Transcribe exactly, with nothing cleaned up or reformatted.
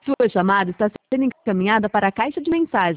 Sua chamada está sendo encaminhada para a caixa de mensagens.